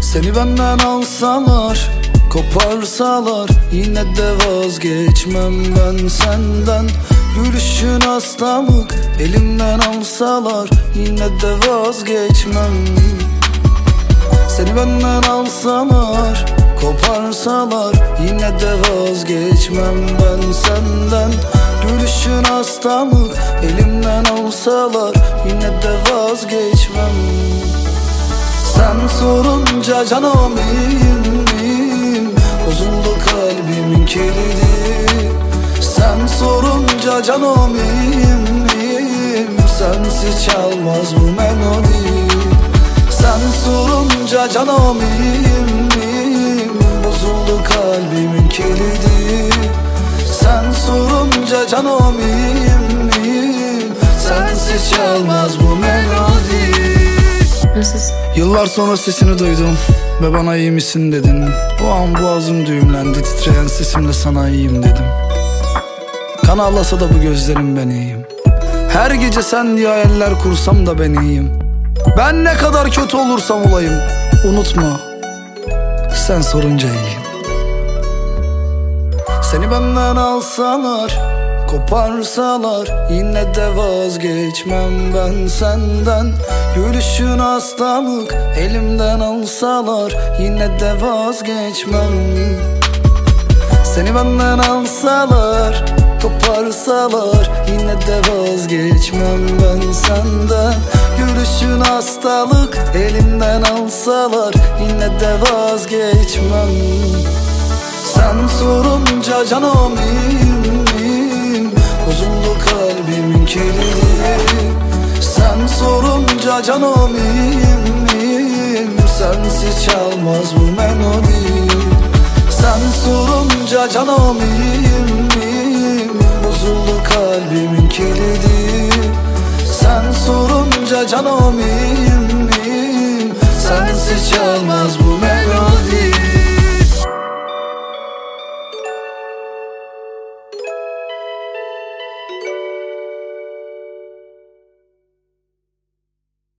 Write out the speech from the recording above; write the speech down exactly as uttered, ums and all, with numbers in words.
Seni benden alsalar, koparsalar, yine de vazgeçmem ben senden. Gülüşün hastalık, elimden alsalar, yine de vazgeçmem. Seni benden alsalar, koparsalar, yine de vazgeçmem ben senden. Gülüşün hastalık, elimden alsalar, yine de vazgeçmem. Sen sorunca canım iyiyim, iyiyim. Bozuldu kalbimin kilidi. Sen sorunca canım iyiyim, iyiyim. Sensiz çalmaz bu melodi. Sen sorunca canım iyiyim, iyiyim. Bozuldu kalbimin kilidi. Sen sorunca canım iyiyim, iyiyim. Sensiz çalmaz bu melodi. Yıllar sonra sesini duydum ve bana iyi misin dedin. O an boğazım düğümlendi, titreyen sesimle sana iyiyim dedim. Kan ağlasa da bu gözlerim, ben iyiyim. Her gece sen diye hayaller kursam da ben iyiyim. Ben ne kadar kötü olursam olayım, unutma, sen sorunca iyiyim. Seni benden alsalar, koparsalar, yine de vazgeçmem ben senden. Gülüşün hastalık, elimden alsalar, yine de vazgeçmem. Seni benden alsalar, koparsalar, yine de vazgeçmem ben senden. Gülüşün hastalık, elimden alsalar, yine de vazgeçmem. Sen sorunca canım iyiyim, iyiyim. Bozuldu kalbimin kilidi. Sen sorunca canım iyiyim, iyiyim. Sensiz çalmaz bu melodi. Sen sorunca canım iyiyim, iyiyim. Bozuldu kalbimin kilidi. Sen sorunca canım iyiyim.